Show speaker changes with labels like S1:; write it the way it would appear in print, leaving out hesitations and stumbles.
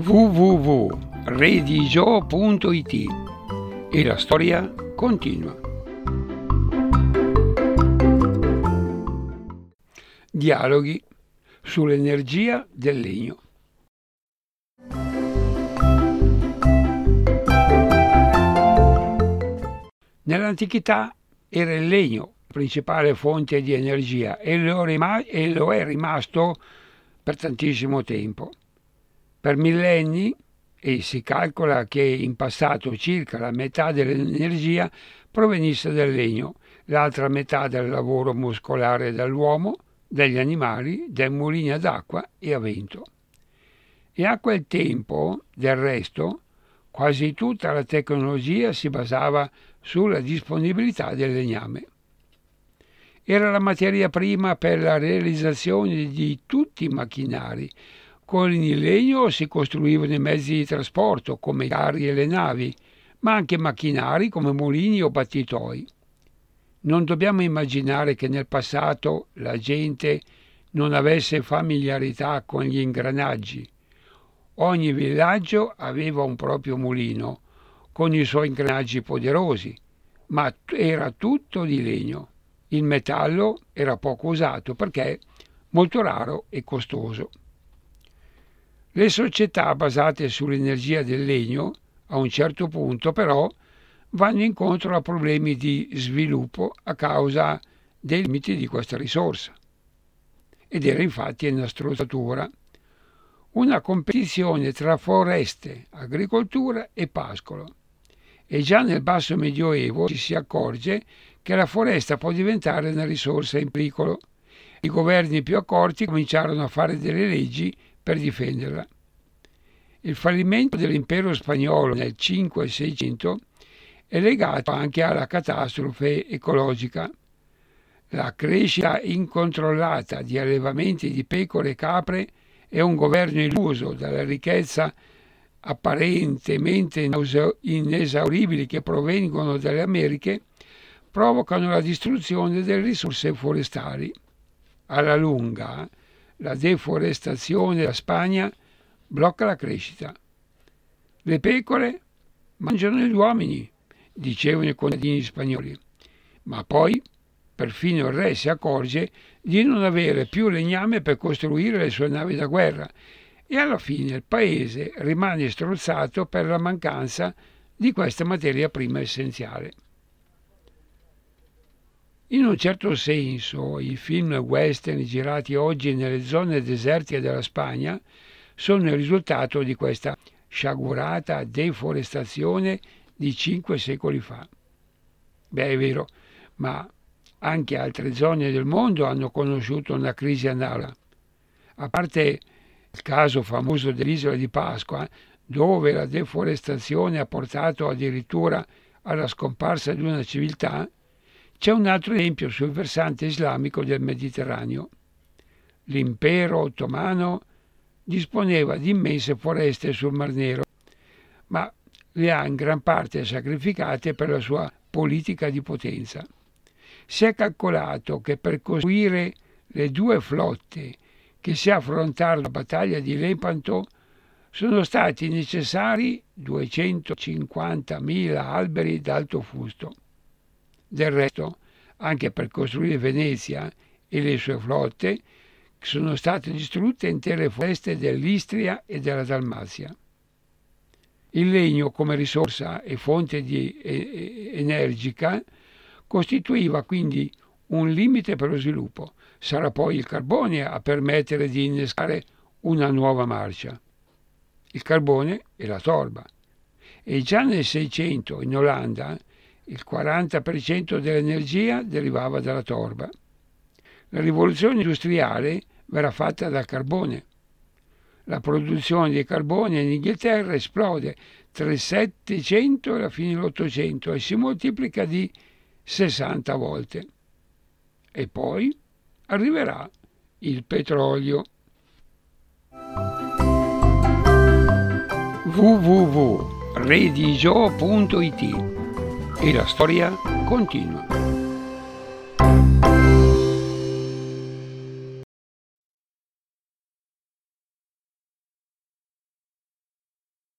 S1: www.redigio.it e la storia continua. Dialoghi sull'energia del legno. Nell'antichità era il legno la principale fonte di energia e lo è rimasto per tantissimo tempo. Per millenni, e si calcola che in passato circa la metà dell'energia provenisse dal legno, l'altra metà dal lavoro muscolare dell'uomo, degli animali, dai mulini ad acqua e a vento. E a quel tempo, del resto, quasi tutta la tecnologia si basava sulla disponibilità del legname. Era la materia prima per la realizzazione di tutti i macchinari. Con il legno si costruivano i mezzi di trasporto come i carri e le navi, ma anche macchinari come mulini o battitoi. Non dobbiamo immaginare che nel passato la gente non avesse familiarità con gli ingranaggi. Ogni villaggio aveva un proprio mulino con i suoi ingranaggi poderosi, ma era tutto di legno. Il metallo era poco usato perché molto raro e costoso. Le società basate sull'energia del legno, a un certo punto però, vanno incontro a problemi di sviluppo a causa dei limiti di questa risorsa. Ed era infatti una strozzatura, una competizione tra foreste, agricoltura e pascolo. E già nel basso medioevo ci si accorge che la foresta può diventare una risorsa in pericolo. I governi più accorti cominciarono a fare delle leggi per difenderla. Il fallimento dell'impero spagnolo nel 500-600 è legato anche alla catastrofe ecologica. La crescita incontrollata di allevamenti di pecore e capre e un governo illuso dalla ricchezza apparentemente inesauribili che provengono dalle Americhe provocano la distruzione delle risorse forestali. Alla lunga, la deforestazione della Spagna blocca la crescita. Le pecore mangiano gli uomini, dicevano i contadini spagnoli, ma poi perfino il re si accorge di non avere più legname per costruire le sue navi da guerra e alla fine il paese rimane strozzato per la mancanza di questa materia prima essenziale. In un certo senso, i film western girati oggi nelle zone desertiche della Spagna sono il risultato di questa sciagurata deforestazione di 5 secoli fa. Beh, è vero, ma anche altre zone del mondo hanno conosciuto una crisi analoga. A parte il caso famoso dell'isola di Pasqua, dove la deforestazione ha portato addirittura alla scomparsa di una civiltà, c'è un altro esempio sul versante islamico del Mediterraneo. L'impero ottomano disponeva di immense foreste sul Mar Nero, ma le ha in gran parte sacrificate per la sua politica di potenza. Si è calcolato che per costruire le 2 flotte che si affrontarono alla battaglia di Lepanto sono stati necessari 250.000 alberi d'alto fusto. Del resto, anche per costruire Venezia e le sue flotte, sono state distrutte intere foreste dell'Istria e della Dalmazia. Il legno come risorsa e fonte energica costituiva quindi un limite per lo sviluppo. Sarà poi il carbone a permettere di innescare una nuova marcia. Il carbone e la torba. E già nel 600 in Olanda il 40% dell'energia derivava dalla torba. La rivoluzione industriale verrà fatta dal carbone. La produzione di carbone in Inghilterra esplode tra il 700 e la fine dell'Ottocento e si moltiplica di 60 volte. E poi arriverà il petrolio. www.redigio.it e la storia continua.